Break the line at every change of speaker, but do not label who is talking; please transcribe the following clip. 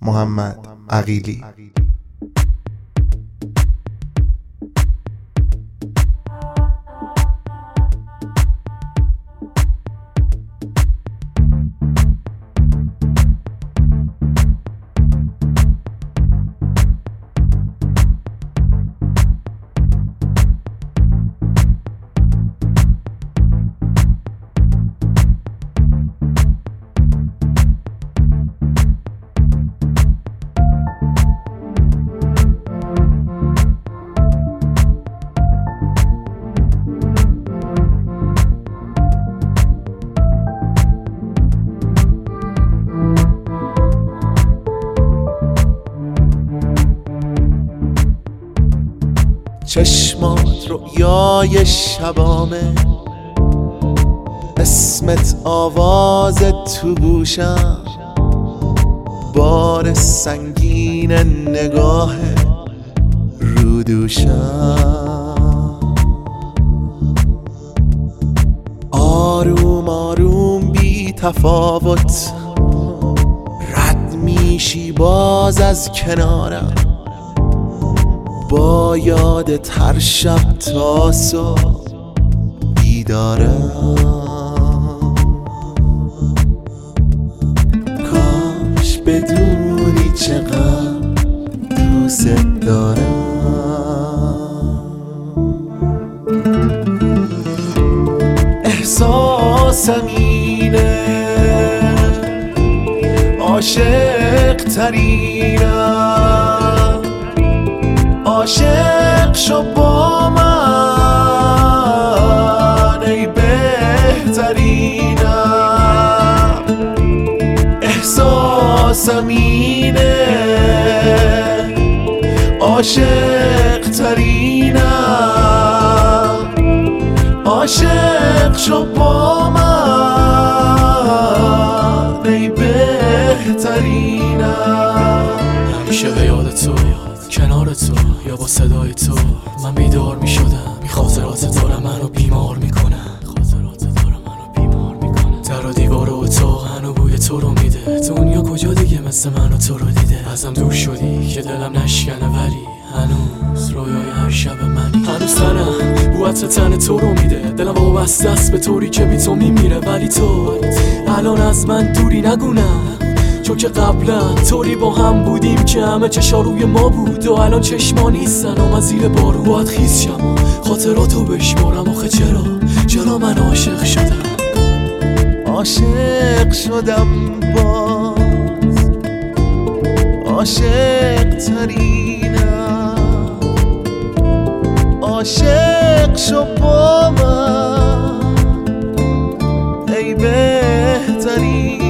محمد عقیلی. چشمات رویای شبامه، اسمت آوازت تو گوشم، بار سنگین نگاه رو دوشم. آروم آروم بی تفاوت رد میشی باز از کنارم، با یادت هر شب تا صبح بیدارم. کاش بدونی چقدر دوست دارم. احساسم اینه، عاشق ترینم، عاشق شو با من ای بهترینم. احساسم اینه، عاشق ترینم، عاشق شو با من ای بهترینم.
همیشه به یاد تو، کنار تو یا با صدای تو من بیدار می شدم. خاطرات دارم منو بیمار میکنه، در و دیوار و تو هنو بوی تو رو میده. دنیا کجا دیگه مثل منو تو رو دیده؟ ازم دور شدی که دلم نشکنه، ولی هنوز رویای هر شب منی. هنوز تنم بوات تن تو رو میده، دلم وابسته است به طوری که بی تو میمیره. ولی تو الان از من دوری نگونم، چون که قبلا طوری با هم بودیم که همه چشا روی ما بود و الان چشما نیستن و من زیر بارون باید خیز شم و خاطراتو بشمارم. آخه چرا من عاشق شدم؟
عاشق شدم باز، عاشق ترینم، عاشق شو با من ای بهترین.